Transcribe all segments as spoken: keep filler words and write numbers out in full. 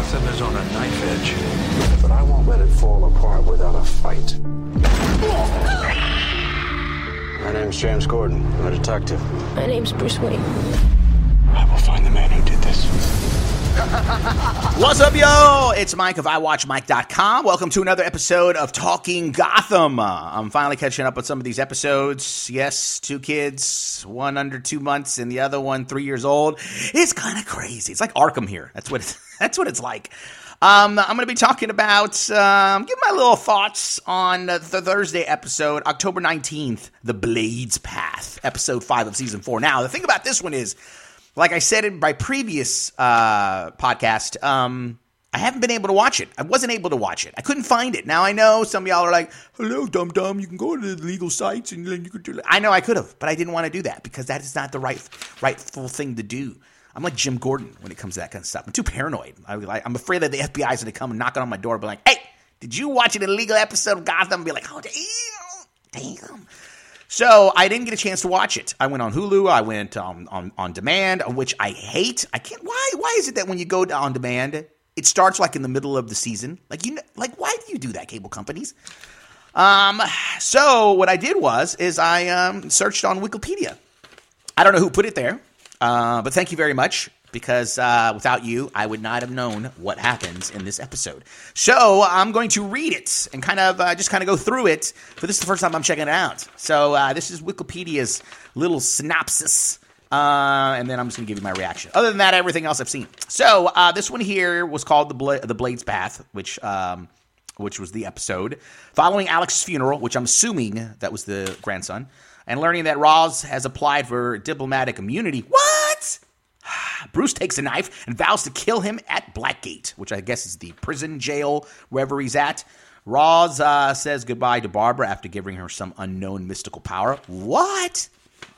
Gotham is on a knife edge. But I won't let it fall apart without a fight. My name's James Gordon. I'm a detective. My name's Bruce Wayne. I will find the man who did this. What's up, yo? It's Mike of I Watch Mike dot com. Welcome to another episode of Talking Gotham. Uh, I'm finally catching up on some of these episodes. Yes, two kids, one under two months, and the other one three years old. It's kind of crazy. It's like Arkham here. That's what it's, that's what it's like. Um, I'm going to be talking about, um, give my little thoughts on the Thursday episode, October nineteenth, The Blades Path, episode five of season four. Now, the thing about this one is, like I said in my previous uh, podcast, um, I haven't been able to watch it. I wasn't able to watch it. I couldn't find it. Now, I know some of y'all are like, hello, dum-dum, you can go to the legal sites and then you can do it. I know I could have, but I didn't want to do that because that is not the right, rightful thing to do. I'm like Jim Gordon when it comes to that kind of stuff. I'm too paranoid. I, like, I'm afraid that the F B I is going to come and knock on my door and be like, hey, did you watch an illegal episode of Gotham? And be like, oh, damn, damn. So I didn't get a chance to watch it. I went on Hulu. I went on, on, on demand, which I hate. I can't. Why? Why is it that when you go to on demand, it starts like in the middle of the season? Like you, know, like why do you do that, cable companies? Um. So what I did was is I um, searched on Wikipedia. I don't know who put it there. Uh, but thank you very much, because uh, without you, I would not have known what happens in this episode. So I'm going to read it and kind of uh, just kind of go through it. For this is the first time I'm checking it out. So uh, this is Wikipedia's little synopsis, uh, and then I'm just going to give you my reaction. Other than that, everything else I've seen. So uh, this one here was called The, Bla- the Blades Path, which um, which was the episode. Following Alex's funeral, which I'm assuming that was the grandson, and learning that Ra's has applied for diplomatic immunity. What? Bruce takes a knife and vows to kill him at Blackgate, which I guess is the prison, jail, wherever he's at. Ra's uh, says goodbye to Barbara after giving her some unknown mystical power. What?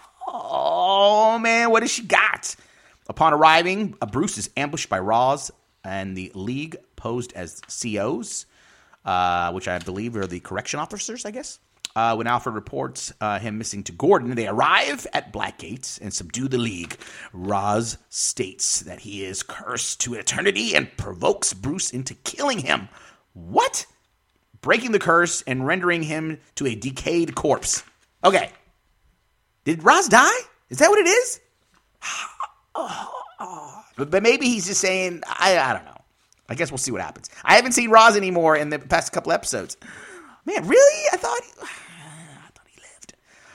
Oh, man, what has she got? Upon arriving, uh, Bruce is ambushed by Ra's and the League posed as C Os, uh, which I believe are the correction officers, I guess. Uh, when Alfred reports uh, him missing to Gordon, they arrive at Blackgate and subdue the League. Ra's states that he is cursed to eternity and provokes Bruce into killing him. What? Breaking the curse and rendering him to a decayed corpse. Okay. Did Ra's die? Is that what it is? oh, oh. But, but maybe he's just saying, I, I don't know. I guess we'll see what happens. I haven't seen Ra's anymore in the past couple episodes. Man, really? I thought he, I thought he lived.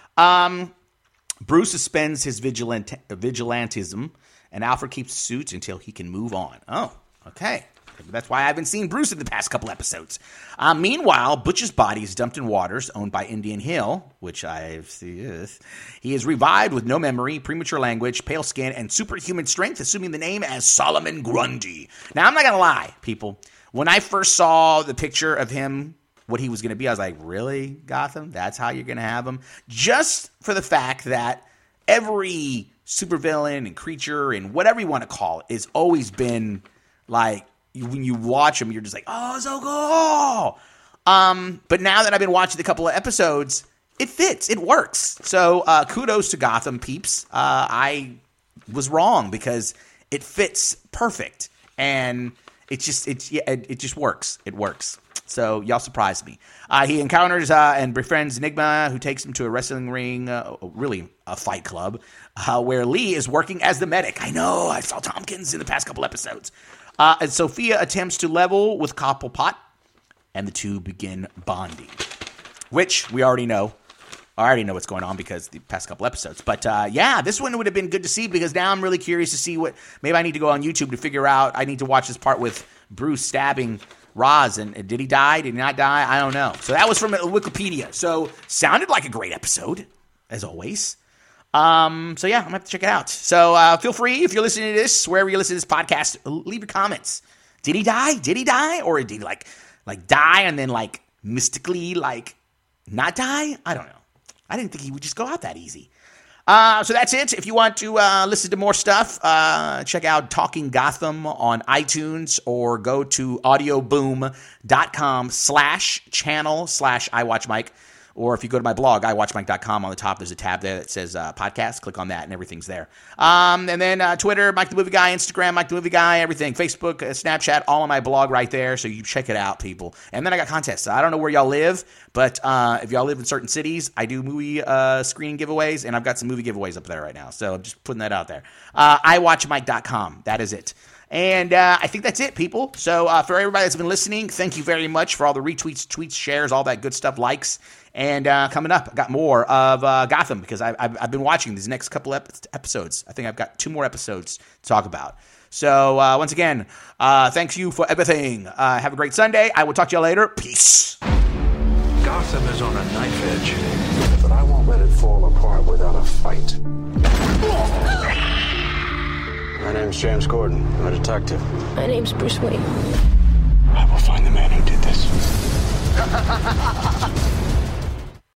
Um, Bruce suspends his vigilant, vigilantism, and Alfred keeps the suit until he can move on. Oh, okay. That's why I haven't seen Bruce in the past couple episodes. Uh, meanwhile, Butch's body is dumped in waters owned by Indian Hill, which I've seen. He is revived with no memory, premature language, pale skin, and superhuman strength, assuming the name as Solomon Grundy. Now, I'm not going to lie, people. When I first saw the picture of him, what he was going to be, I was like, really, Gotham? That's how you're going to have him? Just for the fact that every supervillain and creature and whatever you want to call it has always been like, when you watch him, you're just like, oh, so cool. Um, but now that I've been watching a couple of episodes, it fits. It works. So uh, kudos to Gotham peeps. Uh, I was wrong because it fits perfect. And it's just, it's, yeah, it, it just works. It works. So y'all surprised me. Uh, he encounters uh, and befriends Enigma, who takes him to a wrestling ring, uh, really a fight club, uh, where Lee is working as the medic. I know, I saw Tompkins in the past couple episodes. Uh, and Sophia attempts to level with Cobblepot, and the two begin bonding, which we already know. I already know what's going on because the past couple episodes. But uh, yeah, this one would have been good to see because now I'm really curious to see what. Maybe I need to go on YouTube to figure out. I need to watch this part with Bruce stabbing Ra's, and did he die? Did he not die? I don't know. So that was from Wikipedia. So sounded like a great episode, as always. Um, so yeah, I'm gonna have to check it out. So uh, feel free, if you're listening to this, wherever you listen to this podcast, leave your comments. Did he die? Did he die? Or did he like like die and then like mystically like not die? I don't know. I didn't think he would just go out that easy. Uh, so that's it. If you want to uh, listen to more stuff, uh, check out Talking Gotham on iTunes or go to audioboom.com slash channel slash iWatchMike, Or if you go to my blog, I watch mike dot com, on the top there's a tab there that says uh, podcast. Click on that and everything's there. Um, and then uh, Twitter, Mike the Movie Guy, Instagram, Mike the Movie Guy, everything. Facebook, uh, Snapchat, all on my blog right there. So you check it out, people. And then I got contests. I don't know where y'all live, but uh, if y'all live in certain cities, I do movie uh, screening giveaways, and I've got some movie giveaways up there right now. So I'm just putting that out there. Uh, I watch mike dot com. That is it. And uh, I think that's it, people. So uh, for everybody that's been listening, thank you very much for all the retweets, tweets, shares, all that good stuff, likes. And uh, coming up, I got more of uh, Gotham because I, I've, I've been watching these next couple ep- episodes. I think I've got two more episodes to talk about. So uh, once again, uh, thanks you for everything. Uh, have a great Sunday. I will talk to y'all later. Peace. Gotham is on a knife edge. But I won't let it fall apart without a fight. My name's James Gordon. I'm a detective. My name's Bruce Wayne. I will find the man who did this.